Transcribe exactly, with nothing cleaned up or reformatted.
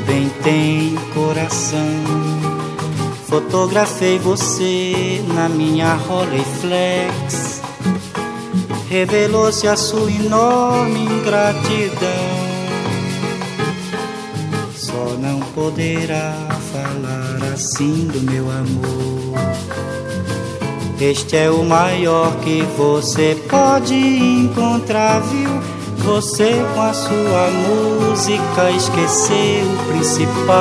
também tem coração. Fotografei você na minha Rolleiflex. Revelou-se a sua enorme ingratidão. Só não poderá falar assim do meu amor. Este é o maior que você pode encontrar, viu? Você com a sua música esqueceu o principal.